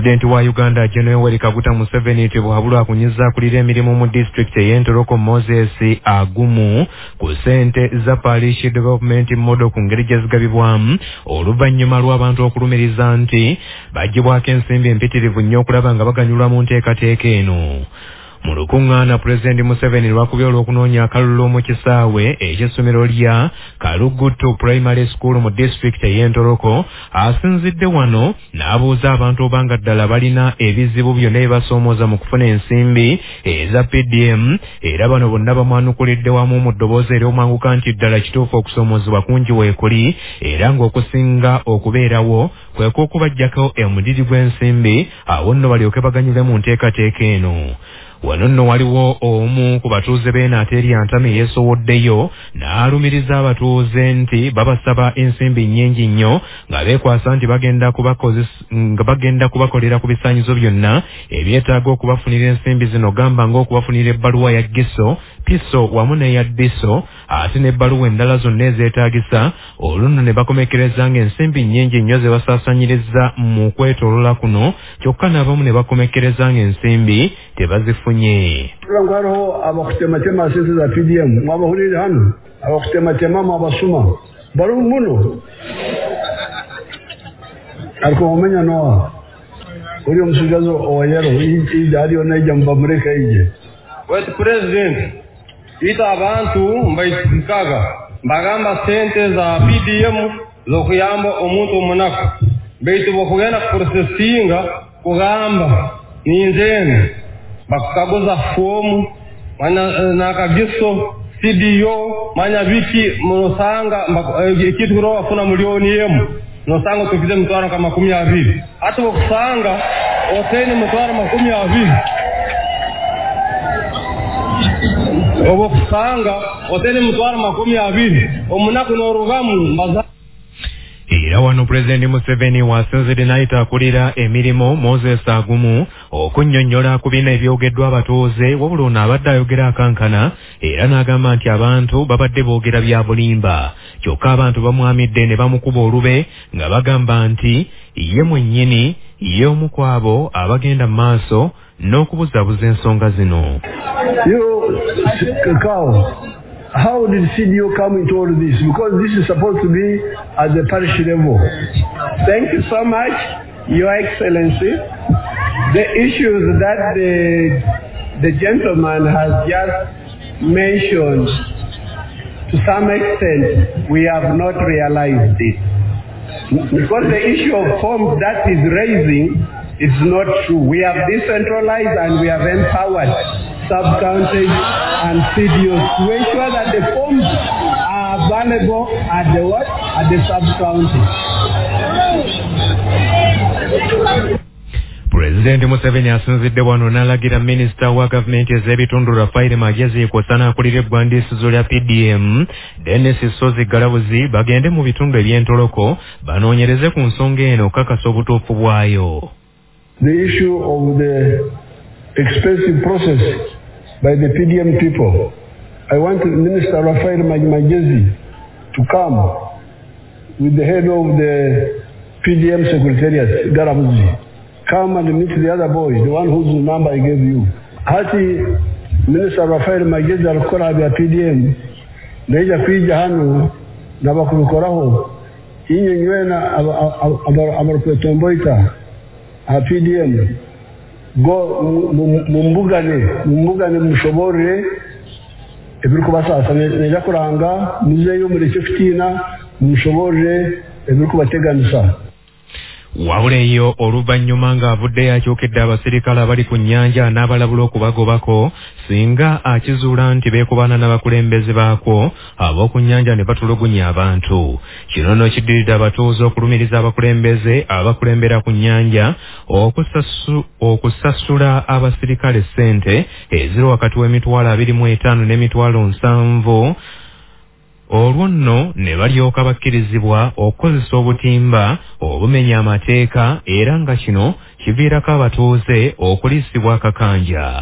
President wa Uganda General Yoweri Kaguta Museveni tebwabula akunyiza kulira emirimu mu district y'Entoroko Moses Agumu ku ssente za Parish Development Model ku ngeri gye zigabibwamu oluvannyuma lw'abantu okulumiriza nti baggyibwako ensimbi empitirivu nnyo okulaba nga baganyulwa mu nteekateeka eno. Mu lukuŋŋaana President Museveni lwakubye olw'okunoonya akalulu mu kisaawe eky'essomero lya Kalugutu Primary School mu district y'Entoroko asinzidde wano n'abuuza abantu obanga ddala balina ebizibu byonna ebibasoomooza mu kufuna ensimbi eza PDM era bano bonna bamwanukulidde wamu mu ddoboozi ery'omwanguka nti ddala kituufu okusoomoozebwa kungi weekuli era ng'okusinga okubeerawo kwe kw'okubaggyako omudidi gw'ensimbi awo nno balyoke baganyule mu nteekateeka eno. Wano nno waliwo omu ku batuuze b'Enaateri Antami yeesowoddeyo n'alumiriza abatuuze nti babasaba ensimbi nnyingi nnyo nga beekwasa nti bagenda kubakolera ku bisaanyizo byonna ebyetaaga okubafunira ensimbi zino gamba ng'okubafunira ebbaluwa ya Giso, Piso wamu n'eya Diso ate n'ebbaluwa endala zonna ezeetaagisa olunno ne bakomekereza ng'ensimbi nnyingi nnyo ze basaasaanyiriza mu kwetoolola kuno kyokka n'abamu ne bakomekereza ng'ensimbi tebazifunye. Tulangwaro abakutematema sente za PDM mwabahulire hano abakutematema mwabasuma baru muno ariko umenya noa uri omusugazo owayero ije ali onaija mbamureka ije wet president ita abantu mbaitikaga mbagamba sente za PDM zokuyamba omuntu omunako beitu bokugenda processinga kugamba ninzene bakagoza fomu nakagiso CDO manya viki munosanga kitu kuroa funa milioni yemu nosanga tukize mtwara kama 12 hata kusanga oteni mtwara 12 obo kusanga oteni mtwara 12 omunako norugamu mbaza. Era wano President Museveni wasinzidde n'ayita emirimu Moses Agumu okunnyonnyola ku bino ebyogeddwa abatuuze wabula ono abadde ayogera akankana era n'agamba nti abantu babadde boogera bya bulimba kyokka abantu bamwamidde ne bamukuba olube nga bagamba nti ye mwennyini ye omu ku abo abagenda mu maaso n'okubuzaabuza ensonga zino. How did CDO come into all this? Because this is supposed to be at the parish level. Thank you so much, Your Excellency. The issues that the gentleman has just mentioned, to some extent, we have not realized it. Because the issue of forms that is raising is not true. We have decentralized and we have empowered sub-counties and CDOs to ensure that the forms are available at the what? At the sub-county. President Museveni asinzidde wano n'alagira Minisita wa gavumenti ez'ebitundu Rafael Magezi kw'osaana akulira eggwandiisizo lya PDM Dennis Sozi Galabuzi bagende mu bitundu eby'Entoroko banoonyereze ku nsonga eno kakasa obutuufu bwayo. The issue of the expensive process by the PDM people. I want Minister Rafael Magezi to come with the head of the PDM Secretariat, Garabuzi. Come and meet the other boy, the one whose number I gave you. Hati Minister Rafael Magezi alukora bya PDM, neja kuija hano na bakubikoraho. Inye nywena abarupetomboita a PDM. Go mumbugane mushobore ebiriko basasa neja kuranga muzeyo muri 15 mushobore ebiriko bateganisa. Wawuleyo oluvannyuma ng'avuddeyo akyokedde abasirikale abali ku nnyanja n'abalabula okubagobako singa akizuula nti beekubana n'abakulembeze baakwo ab'oku nnyanja ne batulugunya abantu. Kino nno kiddiridde abatuuze okulumiriza abakulembeze abakulembera ku nnyanja okusasula abasirikale ssente eziri wakati w'emitwalo 25 n'emitwalo 7 olwo nno ne balyoka bakkirizibwa okukozesa obutimba obumenya amateeka era nga kino kiviirako abatuuze okuliisibwa akakanja.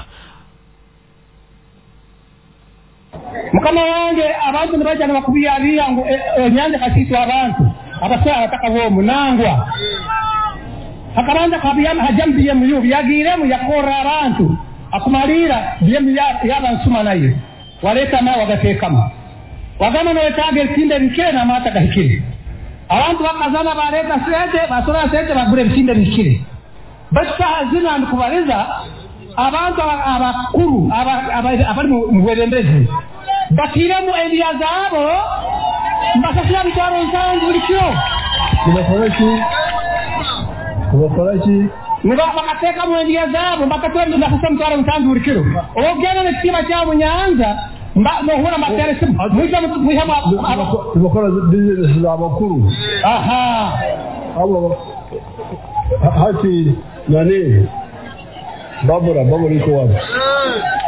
Mukama wange abantu ne bajja ne bakubiyabira ngu ennyanja kasiitu abantu abaswala abataka b'omunangwa akabanza kabiyama hajam BMU byagiremu yakora abantu akumalira BMU yabansuma naye waleta nawe wagatekama wagana no target kinde bikire na mata kahikire abantu bakazana bareta sete basora sete bagure bikinde bikire basta hazina ndikubaliza abantu abakuru abali mu bwerembezi bakiremu ebiya zabo mbasasira bitwaro nsangu bulikiro kubakoraki niba bakateka mu ebiya zabo bakatwenda ndasasa mutwaro nsangu bulikiro ogena nekiba kya munyanza nohura matere simu mwiza mwihama bakora business z'abakuru abo hati nani babura iko wapi